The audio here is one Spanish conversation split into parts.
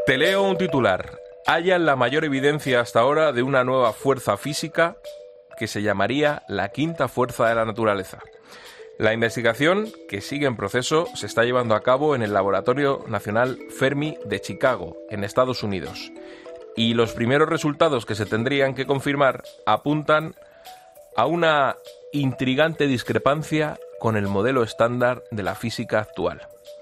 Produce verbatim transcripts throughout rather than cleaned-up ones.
Te leo un titular. Hallan la mayor evidencia hasta ahora de una nueva fuerza física que se llamaría la quinta fuerza de la naturaleza. La investigación, que sigue en proceso, se está llevando a cabo en el Laboratorio Nacional Fermi de Chicago, en Estados Unidos. Y los primeros resultados que se tendrían que confirmar apuntan a una intrigante discrepancia con el modelo estándar de la física actual.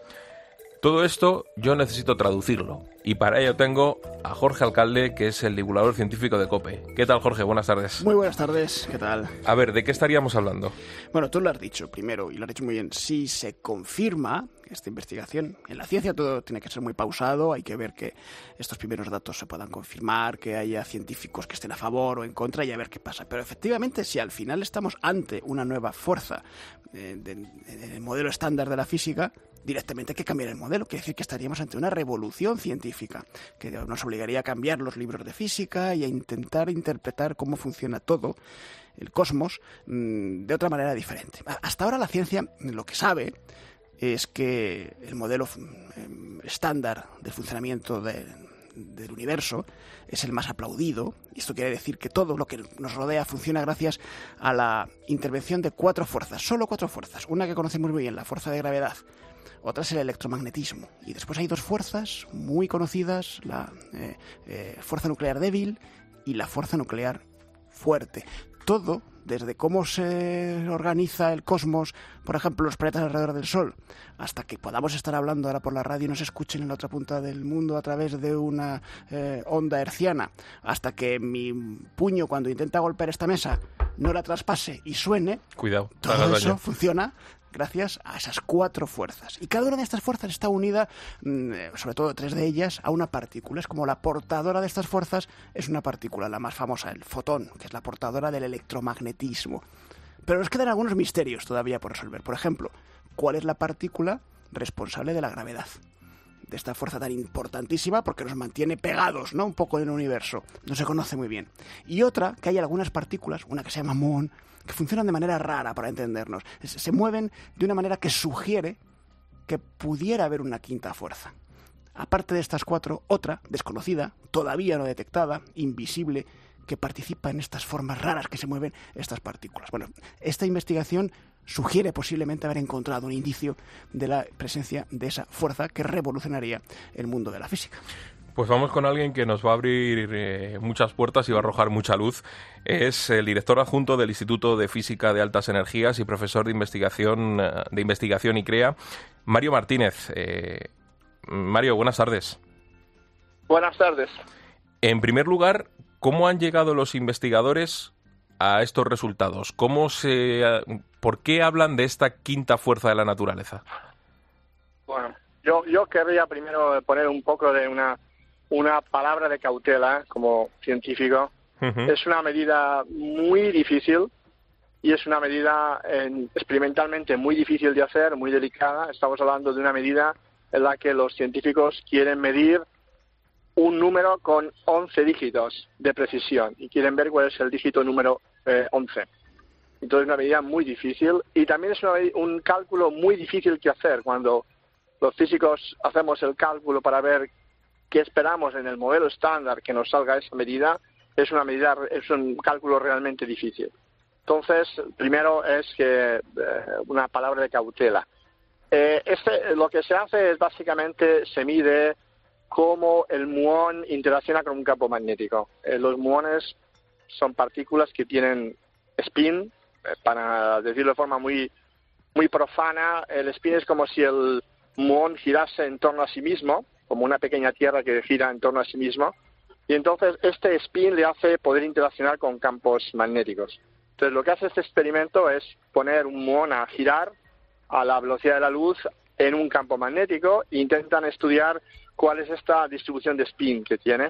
Todo esto yo necesito traducirlo, y para ello tengo a Jorge Alcalde, que es el divulgador científico de COPE. ¿Qué tal, Jorge? Buenas tardes. Muy buenas tardes, ¿qué tal? A ver, ¿de qué estaríamos hablando? Bueno, tú lo has dicho primero, y lo has dicho muy bien. Si se confirma esta investigación, en la ciencia todo tiene que ser muy pausado, hay que ver que estos primeros datos se puedan confirmar, que haya científicos que estén a favor o en contra y a ver qué pasa. Pero efectivamente, si al final estamos ante una nueva fuerza eh, del de, modelo estándar de la física, directamente hay que cambiar el modelo. Quiere decir que estaríamos ante una revolución científica que nos obligaría a cambiar los libros de física y a intentar interpretar cómo funciona todo, el cosmos, de otra manera diferente. Hasta ahora la ciencia lo que sabe es que el modelo estándar de funcionamiento de, del universo es el más aplaudido, y esto quiere decir que todo lo que nos rodea funciona gracias a la intervención de cuatro fuerzas, solo cuatro fuerzas. Una que conocemos muy bien, la fuerza de gravedad. Otra es el electromagnetismo. Y después hay dos fuerzas muy conocidas, la eh, eh, fuerza nuclear débil y la fuerza nuclear fuerte. Todo, desde cómo se organiza el cosmos, por ejemplo, los planetas alrededor del Sol, hasta que podamos estar hablando ahora por la radio y nos escuchen en la otra punta del mundo a través de una eh, onda hertziana, hasta que mi puño, cuando intenta golpear esta mesa, no la traspase y suene. Cuidado, todo eso funciona gracias a esas cuatro fuerzas. Y cada una de estas fuerzas está unida, sobre todo tres de ellas, a una partícula. Es como la portadora de estas fuerzas es una partícula, la más famosa, el fotón, que es la portadora del electromagnetismo. Pero nos quedan algunos misterios todavía por resolver. Por ejemplo, ¿cuál es la partícula responsable de la gravedad? De esta fuerza tan importantísima porque nos mantiene pegados, ¿no? Un poco en el universo. No se conoce muy bien. Y otra, que hay algunas partículas, una que se llama muón, que funcionan de manera rara para entendernos. Se mueven de una manera que sugiere que pudiera haber una quinta fuerza. Aparte de estas cuatro, otra, desconocida, todavía no detectada, invisible, que participa en estas formas raras que se mueven estas partículas. Bueno, esta investigación sugiere posiblemente haber encontrado un indicio de la presencia de esa fuerza que revolucionaría el mundo de la física. Pues vamos con alguien que nos va a abrir eh, muchas puertas y va a arrojar mucha luz. Es el director adjunto del Instituto de Física de Altas Energías y profesor de investigación, de investigación I C R E A, Mario Martínez. Eh, Mario, buenas tardes. Buenas tardes. En primer lugar, ¿cómo han llegado los investigadores a estos resultados? ¿Cómo se, ¿Por qué hablan de esta quinta fuerza de la naturaleza? Bueno, yo, yo querría primero poner un poco de una... una palabra de cautela como científico. Uh-huh. Es una medida muy difícil y es una medida eh, experimentalmente muy difícil de hacer, muy delicada. Estamos hablando de una medida en la que los científicos quieren medir un número con once dígitos de precisión y quieren ver cuál es el dígito número eh, once. Entonces es una medida muy difícil y también es una, un cálculo muy difícil que hacer. Cuando los físicos hacemos el cálculo para ver qué esperamos en el modelo estándar que nos salga esa medida, es una medida, es un cálculo realmente difícil. Entonces, primero es que eh, una palabra de cautela. Eh, este, lo que se hace es básicamente se mide cómo el muón interacciona con un campo magnético. Eh, los muones son partículas que tienen spin, eh, para decirlo de forma muy, muy profana, el spin es como si el muón girase en torno a sí mismo, como una pequeña tierra que gira en torno a sí mismo, y entonces este spin le hace poder interaccionar con campos magnéticos. Entonces lo que hace este experimento es poner un muón a girar a la velocidad de la luz en un campo magnético e intentan estudiar cuál es esta distribución de spin que tiene.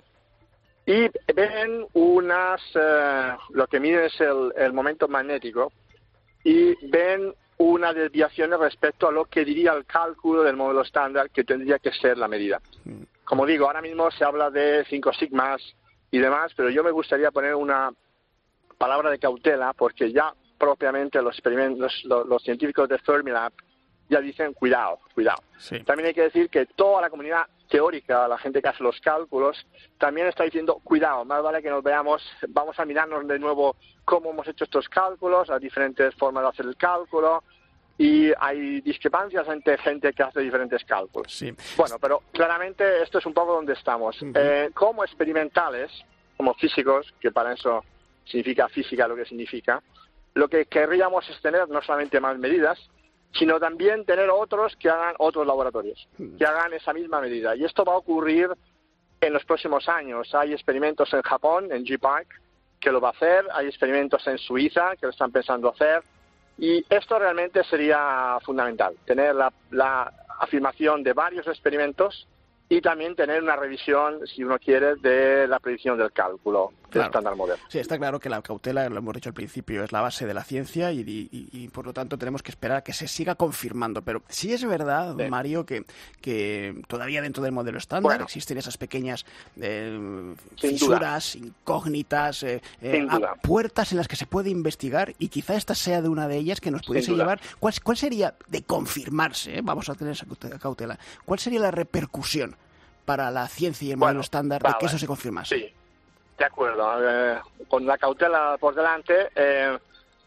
Y ven unas, eh, lo que miden es el, el momento magnético, y ven unas desviaciones respecto a lo que diría el cálculo del modelo estándar que tendría que ser la medida. Como digo, ahora mismo se habla de cinco sigmas y demás, pero yo me gustaría poner una palabra de cautela porque ya propiamente los experimentos, los, los científicos de Fermilab ya dicen cuidado, cuidado. Sí. También hay que decir que toda la comunidad teórica, la gente que hace los cálculos, también está diciendo, cuidado, más vale que nos veamos, vamos a mirarnos de nuevo cómo hemos hecho estos cálculos, las diferentes formas de hacer el cálculo, y hay discrepancias entre gente que hace diferentes cálculos. Sí. Bueno, pero claramente esto es un poco donde estamos. Uh-huh. Eh, como experimentales, como físicos, que para eso significa física lo que significa, lo que querríamos es tener no solamente más medidas, sino también tener otros que hagan otros laboratorios, que hagan esa misma medida. Y esto va a ocurrir en los próximos años. Hay experimentos en Japón, en G-Park, que lo va a hacer. Hay experimentos en Suiza, que lo están pensando hacer. Y esto realmente sería fundamental, tener la, la afirmación de varios experimentos y también tener una revisión, si uno quiere, de la predicción del cálculo del claro. estándar modelo. Sí, está claro que la cautela, lo hemos dicho al principio, es la base de la ciencia y, y, y por lo tanto tenemos que esperar a que se siga confirmando. Pero sí es verdad, sí. Mario, que, que todavía dentro del modelo estándar bueno. existen esas pequeñas eh, fisuras, duda. incógnitas, eh, eh, puertas en las que se puede investigar y quizá esta sea de una de ellas que nos pudiese llevar. ¿Cuál, cuál sería, de confirmarse, eh, vamos a tener esa cautela, cuál sería la repercusión para la ciencia y el modelo bueno, estándar vale. de que eso se confirmase? Sí, de acuerdo. Eh, con la cautela por delante, eh,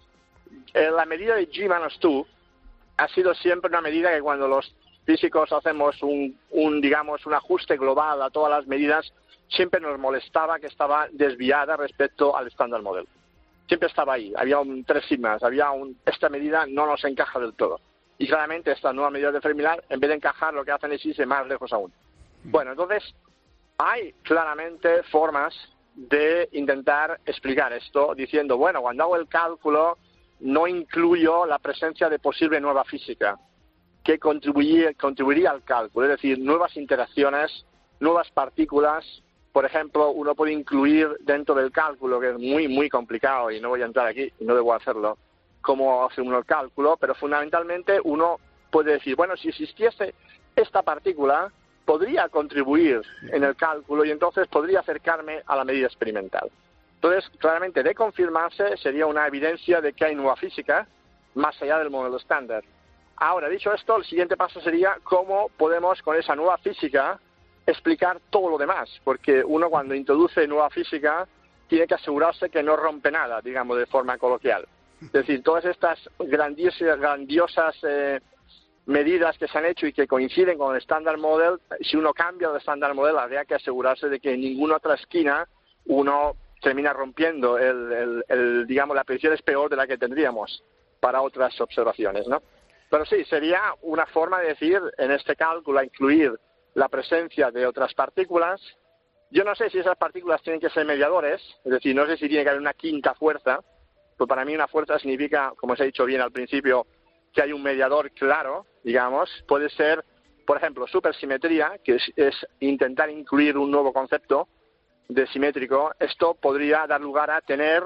eh, la medida de G menos dos ha sido siempre una medida que cuando los físicos hacemos un, un, digamos, un ajuste global a todas las medidas, siempre nos molestaba que estaba desviada respecto al estándar modelo. Siempre estaba ahí, había un tres sigmas, había un, esta medida no nos encaja del todo. Y claramente estas nuevas medidas de Fermilab, en vez de encajar, lo que hacen es irse más lejos aún. Bueno, entonces hay claramente formas de intentar explicar esto diciendo, bueno, cuando hago el cálculo no incluyo la presencia de posible nueva física que contribuiría, contribuiría al cálculo, es decir, nuevas interacciones, nuevas partículas. Por ejemplo, uno puede incluir dentro del cálculo, que es muy, muy complicado y no voy a entrar aquí y no debo hacerlo, cómo hace uno el cálculo, pero fundamentalmente uno puede decir, bueno, si existiese esta partícula, podría contribuir en el cálculo y entonces podría acercarme a la medida experimental. Entonces, claramente, de confirmarse, sería una evidencia de que hay nueva física más allá del modelo estándar. Ahora, dicho esto, el siguiente paso sería cómo podemos, con esa nueva física, explicar todo lo demás, porque uno cuando introduce nueva física tiene que asegurarse que no rompe nada, digamos, de forma coloquial. Es decir, todas estas grandiosas, grandiosas eh, medidas que se han hecho y que coinciden con el Standard Model, si uno cambia el Standard Model, habría que asegurarse de que en ninguna otra esquina uno termina rompiendo, el, el, el, digamos, la predicción es peor de la que tendríamos para otras observaciones, ¿no? Pero sí, sería una forma de decir, en este cálculo, incluir la presencia de otras partículas. Yo no sé si esas partículas tienen que ser mediadores, es decir, no sé si tiene que haber una quinta fuerza, pues para mí una fuerza significa, como os he dicho bien al principio, que hay un mediador claro, digamos. Puede ser, por ejemplo, supersimetría, que es, es intentar incluir un nuevo concepto de simétrico. Esto podría dar lugar a tener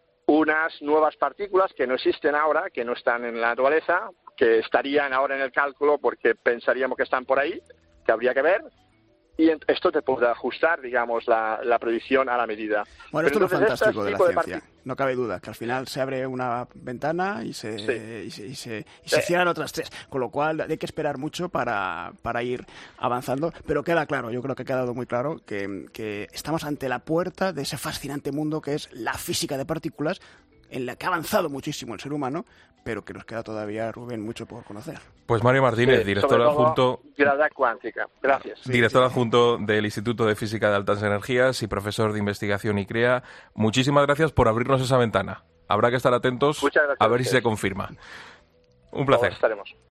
unas nuevas partículas que no existen ahora, que no están en la naturaleza, que estarían ahora en el cálculo porque pensaríamos que están por ahí, que habría que ver. Y esto te puede ajustar, digamos, la, la predicción a la medida. Bueno, esto es lo fantástico de la ciencia. De no cabe duda que al final se abre una ventana y se, sí. y se, y se, y se sí. cierran otras tres. Con lo cual hay que esperar mucho para, para ir avanzando. Pero queda claro, yo creo que ha quedado muy claro que, que estamos ante la puerta de ese fascinante mundo que es la física de partículas, en la que ha avanzado muchísimo el ser humano, pero que nos queda todavía, Rubén, mucho por conocer. Pues Mario Martínez, sí, director adjunto... Gravedad cuántica. Gracias. Sí, director sí, adjunto sí. del Instituto de Física de Altas Energías y profesor de investigación I C R E A. Muchísimas gracias por abrirnos esa ventana. Habrá que estar atentos a ver si se confirma. Un placer. Estaremos.